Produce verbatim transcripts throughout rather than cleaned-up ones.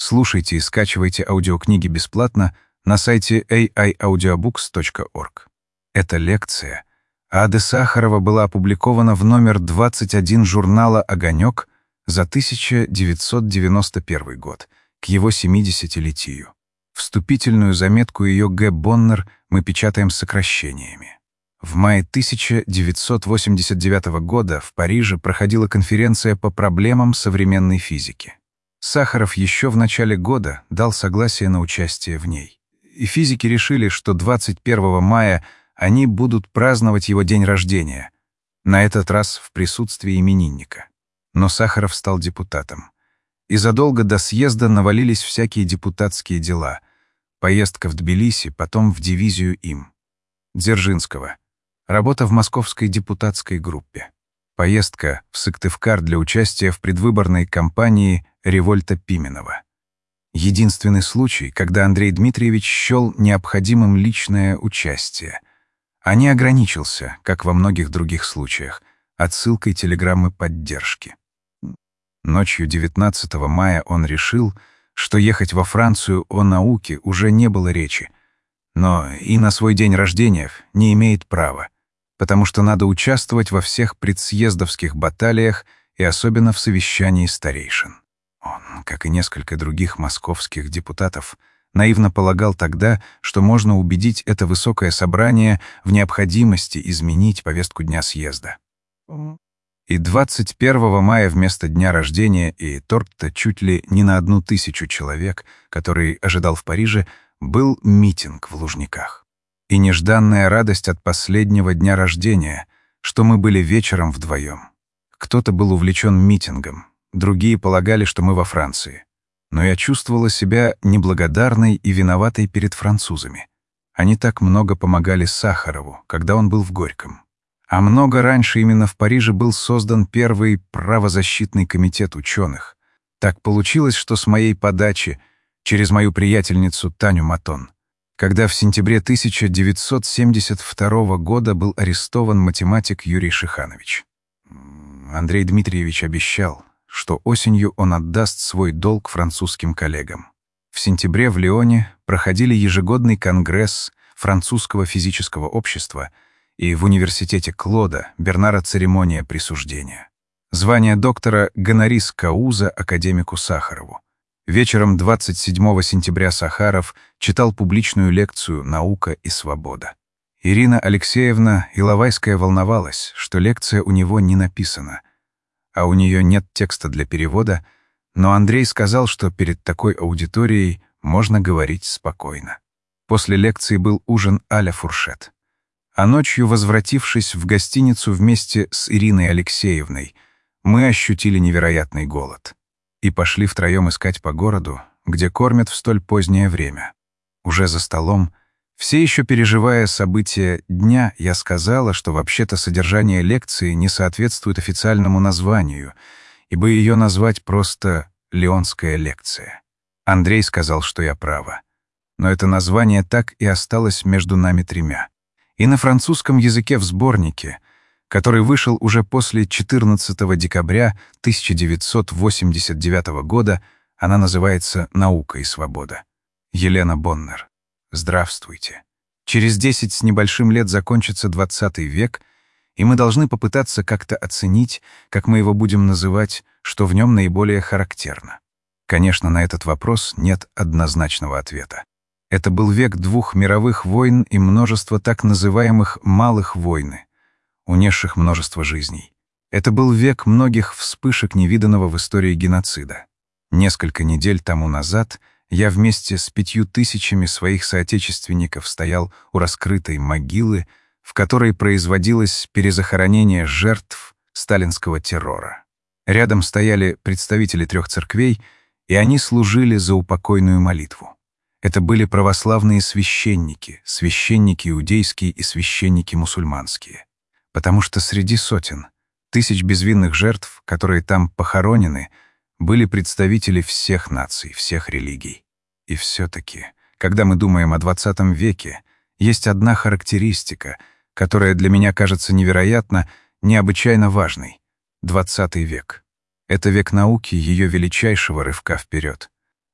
Слушайте и скачивайте аудиокниги бесплатно на сайте эй ай аудиобукс точка орг. Эта лекция Ады Сахарова была опубликована в номер двадцать один журнала «Огонек» за тысяча девятьсот девяносто первый год, к его семидесятилетию. Вступительную заметку ее Г. Боннер мы печатаем с сокращениями. В мае тысяча девятьсот восемьдесят девятого года в Париже проходила конференция по проблемам современной физики. Сахаров еще в начале года дал согласие на участие в ней. И физики решили, что двадцать первого мая они будут праздновать его день рождения, на этот раз в присутствии именинника. Но Сахаров стал депутатом. И задолго до съезда навалились всякие депутатские дела. Поездка в Тбилиси, потом в дивизию им. Дзержинского. Работа в московской депутатской группе. Поездка в Сыктывкар для участия в предвыборной кампании револьта Пименова. Единственный случай, когда Андрей Дмитриевич счел необходимым личное участие, а не ограничился, как во многих других случаях, отсылкой телеграммы поддержки. Ночью девятнадцатого мая он решил, что ехать во Францию о науке уже не было речи, но и на свой день рождения не имеет права, потому что надо участвовать во всех предсъездовских баталиях и особенно в совещании старейшин. Он, как и несколько других московских депутатов, наивно полагал тогда, что можно убедить это высокое собрание в необходимости изменить повестку дня съезда. И двадцать первого мая вместо дня рождения и торта чуть ли не на одну тысячу человек, который ожидал в Париже, был митинг в Лужниках. И нежданная радость от последнего дня рождения, что мы были вечером вдвоем. Кто-то был увлечен митингом, другие полагали, что мы во Франции. Но я чувствовала себя неблагодарной и виноватой перед французами. Они так много помогали Сахарову, когда он был в Горьком. А много раньше именно в Париже был создан первый правозащитный комитет ученых. Так получилось, что с моей подачи, через мою приятельницу Таню Матон, когда в сентябре тысяча девятьсот семьдесят второго года был арестован математик Юрий Шиханович. Андрей Дмитриевич обещал, что осенью он отдаст свой долг французским коллегам. В сентябре в Лионе проходили ежегодный конгресс французского физического общества, и в университете Клода Бернара церемония присуждения. Звание доктора гонорис кауза академику Сахарову. Вечером двадцать седьмого сентября Сахаров читал публичную лекцию «Наука и свобода». Ирина Алексеевна Иловайская волновалась, что лекция у него не написана, а у нее нет текста для перевода, но Андрей сказал, что перед такой аудиторией можно говорить спокойно. После лекции был ужин а-ля фуршет. А ночью, возвратившись в гостиницу вместе с Ириной Алексеевной, мы ощутили невероятный голод и пошли втроем искать по городу, где кормят в столь позднее время. Уже за столом, все еще переживая события дня, я сказала, что вообще-то содержание лекции не соответствует официальному названию, ибо ее назвать просто «Лионская лекция». Андрей сказал, что я права. Но это название так и осталось между нами тремя. И на французском языке в сборнике, который вышел уже после четырнадцатого декабря тысяча девятьсот восемьдесят девятого года, она называется «Наука и свобода». Елена Боннер. Здравствуйте. Через десять с небольшим лет закончится двадцатый век, и мы должны попытаться как-то оценить, как мы его будем называть, что в нем наиболее характерно. Конечно, на этот вопрос нет однозначного ответа. Это был век двух мировых войн и множества так называемых «малых войны», унесших множество жизней. Это был век многих вспышек невиданного в истории геноцида. Несколько недель тому назад я вместе с пятью тысячами своих соотечественников стоял у раскрытой могилы, в которой производилось перезахоронение жертв сталинского террора. Рядом стояли представители трех церквей, и они служили за упокойную молитву. Это были православные священники, священники иудейские и священники мусульманские. Потому что среди сотен, тысяч безвинных жертв, которые там похоронены, были представители всех наций, всех религий. И все-таки, когда мы думаем о двадцатом веке, есть одна характеристика, которая для меня кажется невероятно, необычайно важной. двадцатый век. Это век науки, ее величайшего рывка вперед.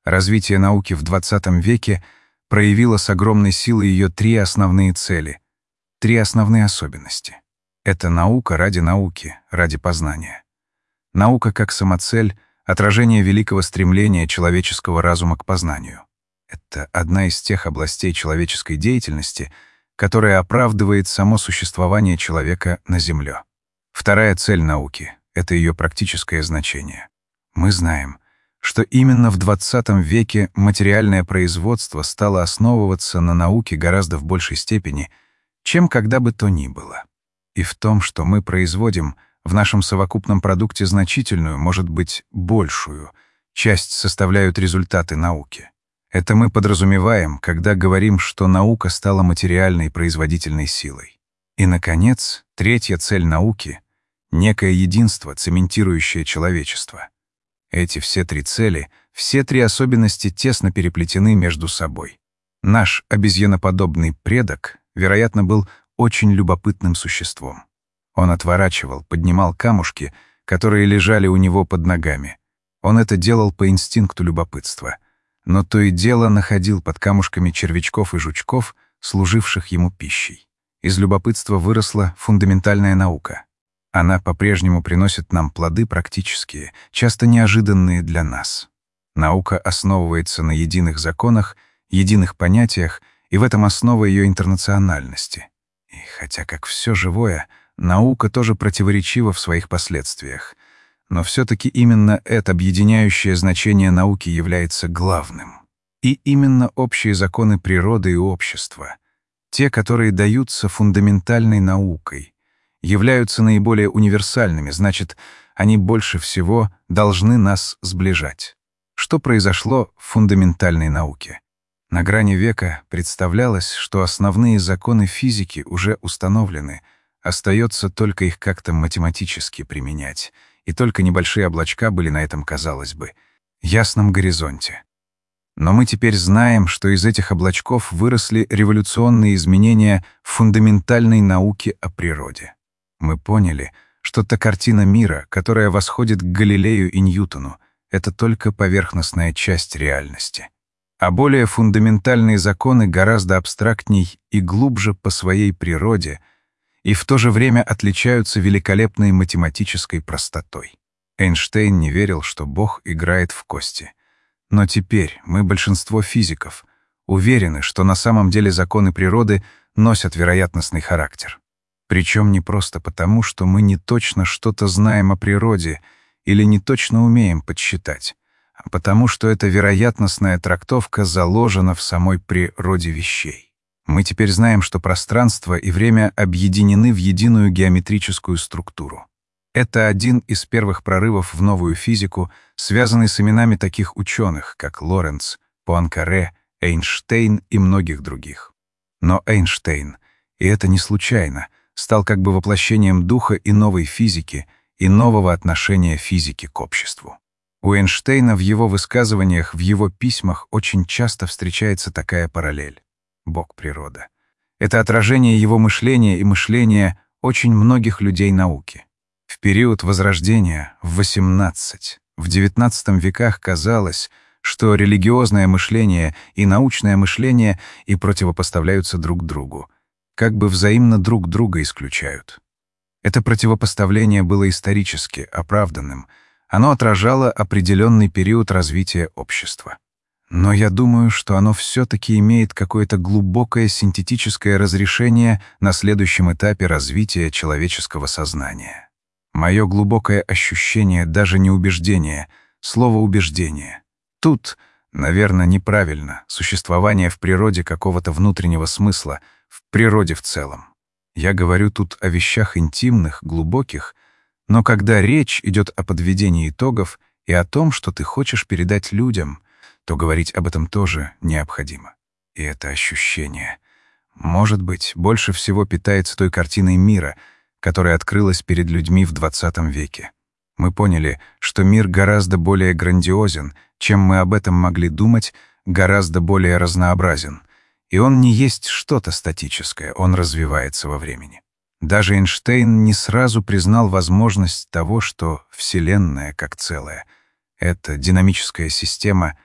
Развитие науки в двадцатом веке проявило с огромной силой ее три основные цели, три основные особенности. Это наука ради науки, ради познания. Наука как самоцель — отражение великого стремления человеческого разума к познанию. Это одна из тех областей человеческой деятельности, которая оправдывает само существование человека на Земле. Вторая цель науки — это ее практическое значение. Мы знаем, что именно в двадцатом веке материальное производство стало основываться на науке гораздо в большей степени, чем когда бы то ни было. И в том, что мы производим в нашем совокупном продукте значительную, может быть, большую, часть составляют результаты науки. Это мы подразумеваем, когда говорим, что наука стала материальной производительной силой. И, наконец, третья цель науки — некое единство, цементирующее человечество. Эти все три цели, все три особенности тесно переплетены между собой. Наш обезьяноподобный предок, вероятно, был очень любопытным существом. Он отворачивал, поднимал камушки, которые лежали у него под ногами. Он это делал по инстинкту любопытства. Но то и дело находил под камушками червячков и жучков, служивших ему пищей. Из любопытства выросла фундаментальная наука. Она по-прежнему приносит нам плоды практические, часто неожиданные для нас. Наука основывается на единых законах, единых понятиях, и в этом основа ее интернациональности. И хотя, как все живое, наука тоже противоречива в своих последствиях, но все-таки именно это объединяющее значение науки является главным. И именно общие законы природы и общества, те, которые даются фундаментальной наукой, являются наиболее универсальными, значит, они больше всего должны нас сближать. Что произошло в фундаментальной науке? На грани века представлялось, что основные законы физики уже установлены, остается только их как-то математически применять, и только небольшие облачка были на этом, казалось бы, ясном горизонте. Но мы теперь знаем, что из этих облачков выросли революционные изменения в фундаментальной науке о природе. Мы поняли, что та картина мира, которая восходит к Галилею и Ньютону, это только поверхностная часть реальности. А более фундаментальные законы гораздо абстрактней и глубже по своей природе и в то же время отличаются великолепной математической простотой. Эйнштейн не верил, что Бог играет в кости. Но теперь мы, большинство физиков, уверены, что на самом деле законы природы носят вероятностный характер. Причем не просто потому, что мы не точно что-то знаем о природе или не точно умеем подсчитать, а потому что эта вероятностная трактовка заложена в самой природе вещей. Мы теперь знаем, что пространство и время объединены в единую геометрическую структуру. Это один из первых прорывов в новую физику, связанный с именами таких ученых, как Лоренц, Пуанкаре, Эйнштейн и многих других. Но Эйнштейн, и это не случайно, стал как бы воплощением духа и новой физики, и нового отношения физики к обществу. У Эйнштейна в его высказываниях, в его письмах очень часто встречается такая параллель. Бог-природа. Это отражение его мышления и мышления очень многих людей науки. В период Возрождения, в восемнадцатом, в девятнадцатом веках казалось, что религиозное мышление и научное мышление и противопоставляются друг другу, как бы взаимно друг друга исключают. Это противопоставление было исторически оправданным, оно отражало определенный период развития общества. Но я думаю, что оно все-таки имеет какое-то глубокое синтетическое разрешение на следующем этапе развития человеческого сознания. Мое глубокое ощущение, даже не убеждение, слово «убеждение». Тут, наверное, неправильно существование в природе какого-то внутреннего смысла, в природе в целом. Я говорю тут о вещах интимных, глубоких, но когда речь идет о подведении итогов и о том, что ты хочешь передать людям, то говорить об этом тоже необходимо. И это ощущение, может быть, больше всего питается той картиной мира, которая открылась перед людьми в двадцатом веке. Мы поняли, что мир гораздо более грандиозен, чем мы об этом могли думать, гораздо более разнообразен. И он не есть что-то статическое, он развивается во времени. Даже Эйнштейн не сразу признал возможность того, что Вселенная как целое — это динамическая система,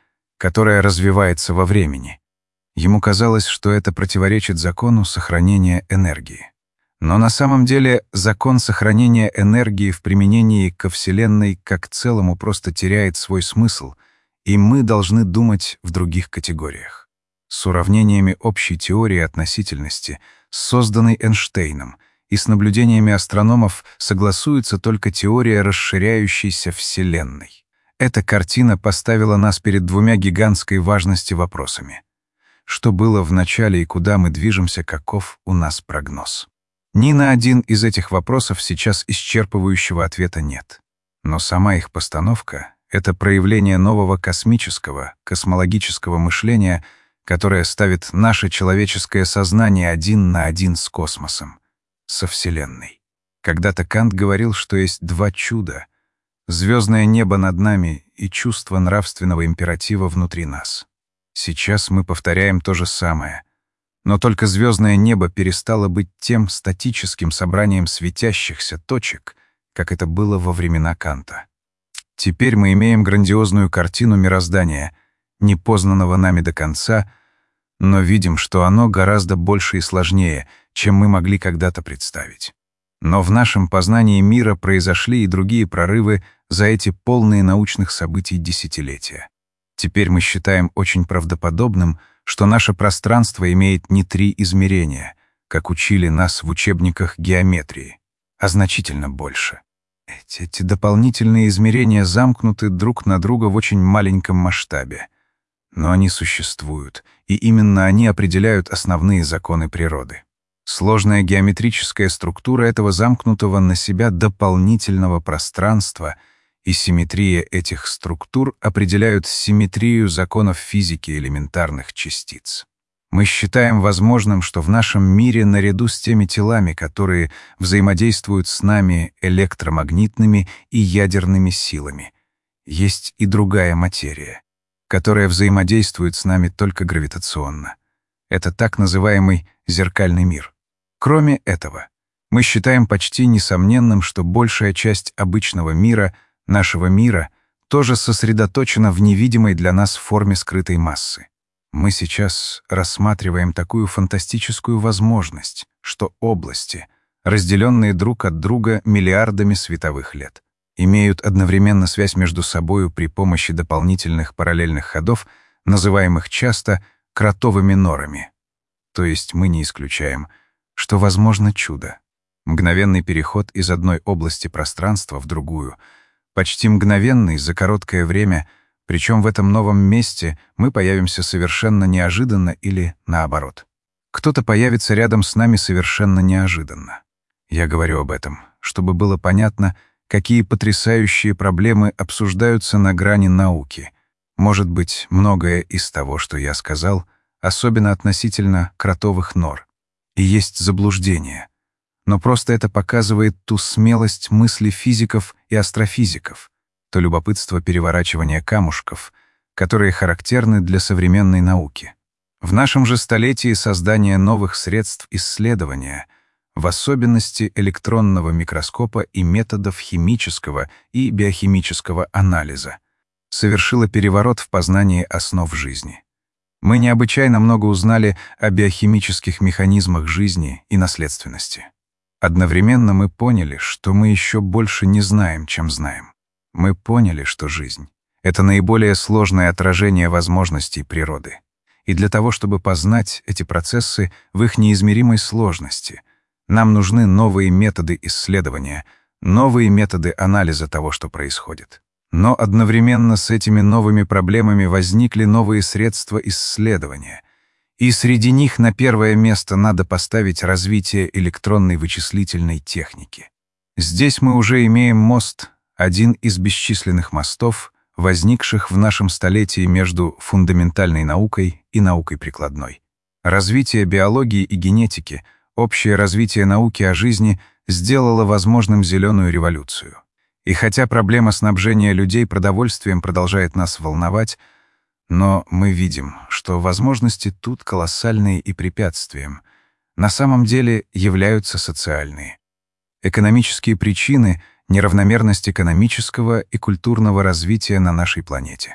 которая развивается во времени. Ему казалось, что это противоречит закону сохранения энергии. Но на самом деле закон сохранения энергии в применении ко Вселенной как к целому просто теряет свой смысл, и мы должны думать в других категориях. С уравнениями общей теории относительности, созданной Эйнштейном, и с наблюдениями астрономов согласуется только теория расширяющейся Вселенной. Эта картина поставила нас перед двумя гигантской важности вопросами. Что было в начале и куда мы движемся, каков у нас прогноз? Ни на один из этих вопросов сейчас исчерпывающего ответа нет. Но сама их постановка — это проявление нового космического, космологического мышления, которое ставит наше человеческое сознание один на один с космосом, со Вселенной. Когда-то Кант говорил, что есть два чуда — звездное небо над нами и чувство нравственного императива внутри нас. Сейчас мы повторяем то же самое. Но только звездное небо перестало быть тем статическим собранием светящихся точек, как это было во времена Канта. Теперь мы имеем грандиозную картину мироздания, непознанного нами до конца, но видим, что оно гораздо больше и сложнее, чем мы могли когда-то представить. Но в нашем познании мира произошли и другие прорывы за эти полные научных событий десятилетия. Теперь мы считаем очень правдоподобным, что наше пространство имеет не три измерения, как учили нас в учебниках геометрии, а значительно больше. Эти, эти дополнительные измерения замкнуты друг на друга в очень маленьком масштабе. Но они существуют, и именно они определяют основные законы природы. Сложная геометрическая структура этого замкнутого на себя дополнительного пространства и симметрия этих структур определяют симметрию законов физики элементарных частиц. Мы считаем возможным, что в нашем мире наряду с теми телами, которые взаимодействуют с нами электромагнитными и ядерными силами, есть и другая материя, которая взаимодействует с нами только гравитационно. Это так называемый зеркальный мир. Кроме этого, мы считаем почти несомненным, что большая часть обычного мира, нашего мира, тоже сосредоточена в невидимой для нас форме скрытой массы. Мы сейчас рассматриваем такую фантастическую возможность, что области, разделенные друг от друга миллиардами световых лет, имеют одновременно связь между собою при помощи дополнительных параллельных ходов, называемых часто кротовыми норами. То есть мы не исключаем, что возможно чудо. Мгновенный переход из одной области пространства в другую, почти мгновенный за короткое время, причем в этом новом месте мы появимся совершенно неожиданно или наоборот. Кто-то появится рядом с нами совершенно неожиданно. Я говорю об этом, чтобы было понятно, какие потрясающие проблемы обсуждаются на грани науки. Может быть, многое из того, что я сказал, особенно относительно кротовых нор, и есть заблуждение. Но просто это показывает ту смелость мысли физиков и астрофизиков, то любопытство переворачивания камушков, которые характерны для современной науки. В нашем же столетии создание новых средств исследования, в особенности электронного микроскопа и методов химического и биохимического анализа, совершило переворот в познании основ жизни. Мы необычайно много узнали о биохимических механизмах жизни и наследственности. Одновременно мы поняли, что мы еще больше не знаем, чем знаем. Мы поняли, что жизнь — это наиболее сложное отражение возможностей природы. И для того, чтобы познать эти процессы в их неизмеримой сложности, нам нужны новые методы исследования, новые методы анализа того, что происходит. Но одновременно с этими новыми проблемами возникли новые средства исследования, и среди них на первое место надо поставить развитие электронной вычислительной техники. Здесь мы уже имеем мост, один из бесчисленных мостов, возникших в нашем столетии между фундаментальной наукой и наукой прикладной. Развитие биологии и генетики, общее развитие науки о жизни сделало возможным зеленую революцию. И хотя проблема снабжения людей продовольствием продолжает нас волновать, но мы видим, что возможности тут колоссальные и препятствием на самом деле являются социальные. Экономические причины — неравномерность экономического и культурного развития на нашей планете.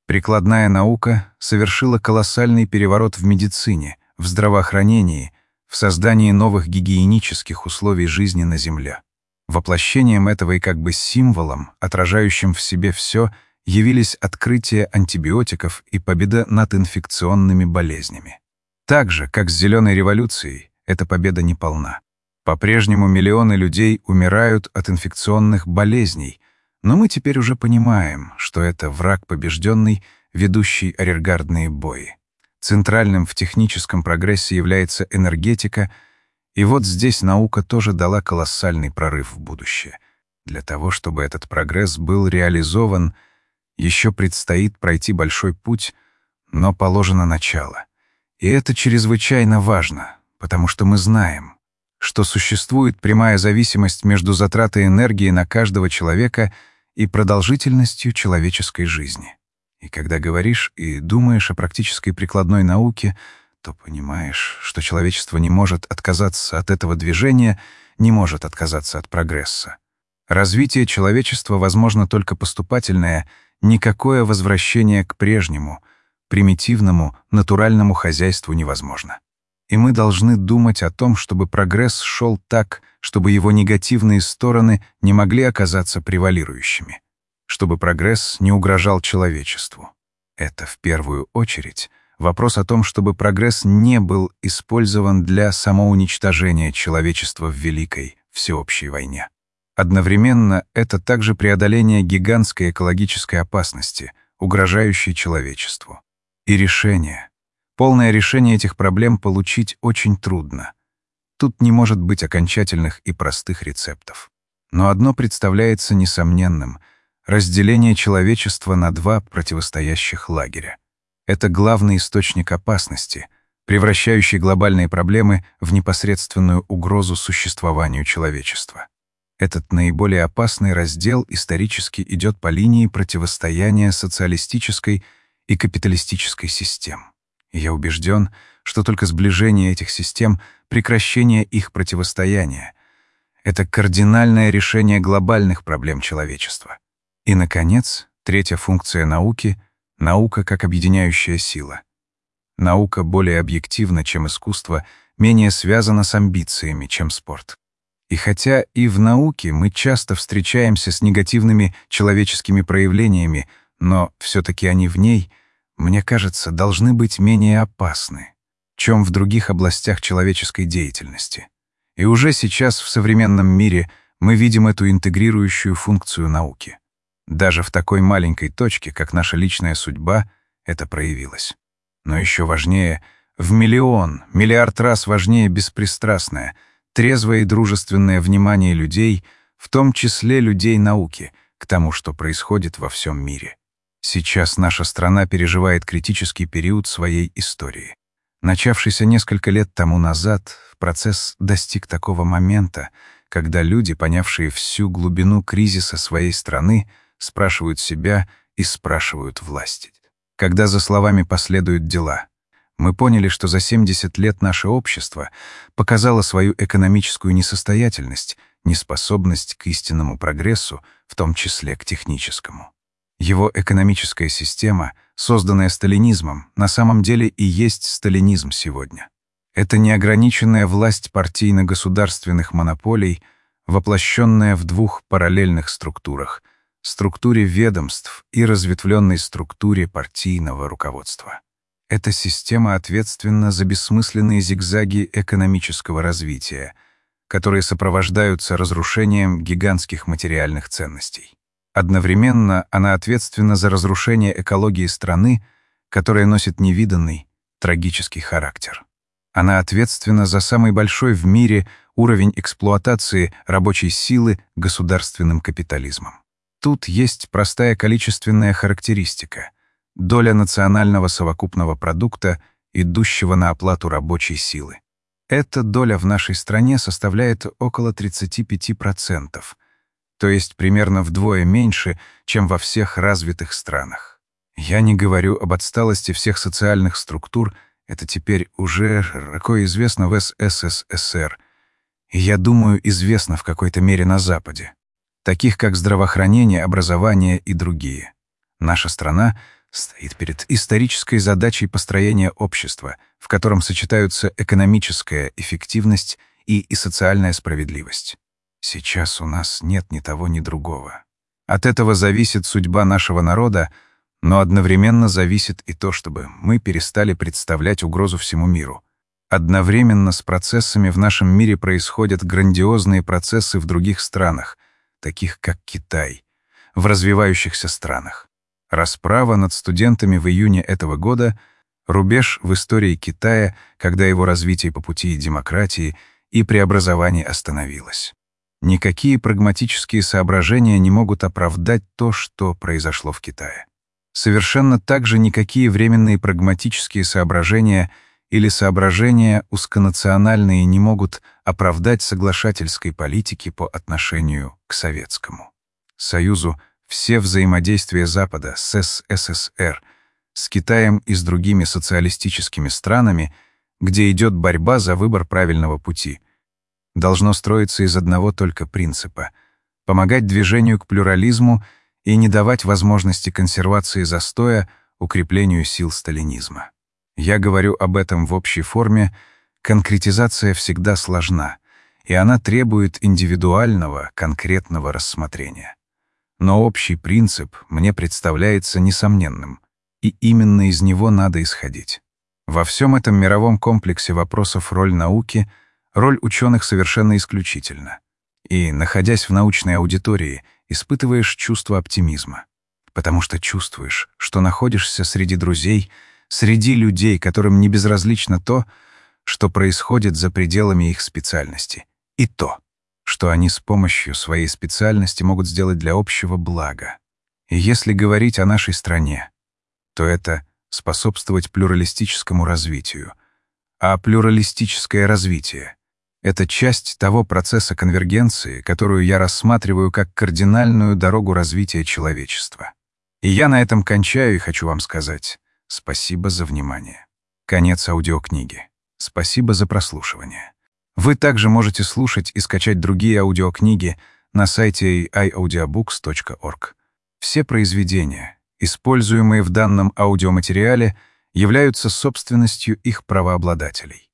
Прикладная наука совершила колоссальный переворот в медицине, в здравоохранении, в создании новых гигиенических условий жизни на Земле. Воплощением этого и как бы символом, отражающим в себе все, явились открытие антибиотиков и победа над инфекционными болезнями. Так же, как с Зеленой революцией, эта победа не полна. По-прежнему миллионы людей умирают от инфекционных болезней, но мы теперь уже понимаем, что это враг побежденный, ведущий арьергардные бои. Центральным в техническом прогрессе является энергетика, и вот здесь наука тоже дала колоссальный прорыв в будущее. Для того, чтобы этот прогресс был реализован, еще предстоит пройти большой путь, но положено начало. И это чрезвычайно важно, потому что мы знаем, что существует прямая зависимость между затратой энергии на каждого человека и продолжительностью человеческой жизни. И когда говоришь и думаешь о практической прикладной науке, то понимаешь, что человечество не может отказаться от этого движения, не может отказаться от прогресса. Развитие человечества возможно только поступательное, никакое возвращение к прежнему, примитивному, натуральному хозяйству невозможно. И мы должны думать о том, чтобы прогресс шел так, чтобы его негативные стороны не могли оказаться превалирующими, чтобы прогресс не угрожал человечеству. Это, в первую очередь, вопрос о том, чтобы прогресс не был использован для самоуничтожения человечества в великой, всеобщей войне. Одновременно это также преодоление гигантской экологической опасности, угрожающей человечеству. И решение. Полное решение этих проблем получить очень трудно. Тут не может быть окончательных и простых рецептов. Но одно представляется несомненным — разделение человечества на два противостоящих лагеря. Это главный источник опасности, превращающий глобальные проблемы в непосредственную угрозу существованию человечества. Этот наиболее опасный раздел исторически идет по линии противостояния социалистической и капиталистической систем. И я убежден, что только сближение этих систем, прекращение их противостояния — это кардинальное решение глобальных проблем человечества. И, наконец, третья функция науки — наука как объединяющая сила. Наука более объективна, чем искусство, менее связана с амбициями, чем спорт. И хотя и в науке мы часто встречаемся с негативными человеческими проявлениями, но все-таки они в ней, мне кажется, должны быть менее опасны, чем в других областях человеческой деятельности. И уже сейчас в современном мире мы видим эту интегрирующую функцию науки. Даже в такой маленькой точке, как наша личная судьба, это проявилось. Но еще важнее, в миллион, миллиард раз важнее беспристрастное, трезвое и дружественное внимание людей, в том числе людей науки, к тому, что происходит во всем мире. Сейчас наша страна переживает критический период своей истории. Начавшийся несколько лет тому назад, процесс достиг такого момента, когда люди, понявшие всю глубину кризиса своей страны, спрашивают себя и спрашивают власть. Когда за словами последуют дела. Мы поняли, что за семьдесят лет наше общество показало свою экономическую несостоятельность, неспособность к истинному прогрессу, в том числе к техническому. Его экономическая система, созданная сталинизмом, на самом деле и есть сталинизм сегодня. Это неограниченная власть партийно-государственных монополий, воплощенная в двух параллельных структурах — структуре ведомств и разветвленной структуре партийного руководства. Эта система ответственна за бессмысленные зигзаги экономического развития, которые сопровождаются разрушением гигантских материальных ценностей. Одновременно она ответственна за разрушение экологии страны, которая носит невиданный, трагический характер. Она ответственна за самый большой в мире уровень эксплуатации рабочей силы государственным капитализмом. Тут есть простая количественная характеристика — доля национального совокупного продукта, идущего на оплату рабочей силы. Эта доля в нашей стране составляет около тридцати пяти процентов, то есть примерно вдвое меньше, чем во всех развитых странах. Я не говорю об отсталости всех социальных структур, это теперь уже широко известно в эс эс эс эс эр, и, я думаю, известно в какой-то мере на Западе, таких как здравоохранение, образование и другие. Наша страна стоит перед исторической задачей построения общества, в котором сочетаются экономическая эффективность и, и социальная справедливость. Сейчас у нас нет ни того, ни другого. От этого зависит судьба нашего народа, но одновременно зависит и то, чтобы мы перестали представлять угрозу всему миру. Одновременно с процессами в нашем мире происходят грандиозные процессы в других странах, таких как Китай, в развивающихся странах. Расправа над студентами в июне этого года — рубеж в истории Китая, когда его развитие по пути демократии и преобразований остановилось. Никакие прагматические соображения не могут оправдать то, что произошло в Китае. Совершенно так же никакие временные прагматические соображения или соображения узконациональные не могут оправдать соглашательской политики по отношению к Советскому Союзу. Все взаимодействия Запада с СССР, с Китаем и с другими социалистическими странами, где идет борьба за выбор правильного пути, должно строиться из одного только принципа — помогать движению к плюрализму и не давать возможности консервации застоя, укреплению сил сталинизма. Я говорю об этом в общей форме, конкретизация всегда сложна, и она требует индивидуального, конкретного рассмотрения. Но общий принцип мне представляется несомненным, и именно из него надо исходить. Во всем этом мировом комплексе вопросов роль науки, роль ученых совершенно исключительна. И, находясь в научной аудитории, испытываешь чувство оптимизма, потому что чувствуешь, что находишься среди друзей, среди людей, которым не безразлично то, что происходит за пределами их специальности, и то, что они с помощью своей специальности могут сделать для общего блага. И если говорить о нашей стране, то это способствовать плюралистическому развитию. А плюралистическое развитие — это часть того процесса конвергенции, которую я рассматриваю как кардинальную дорогу развития человечества. И я на этом кончаю и хочу вам сказать спасибо за внимание. Конец аудиокниги. Спасибо за прослушивание. Вы также можете слушать и скачать другие аудиокниги на сайте эй ай аудиобукс точка орг. Все произведения, используемые в данном аудиоматериале, являются собственностью их правообладателей.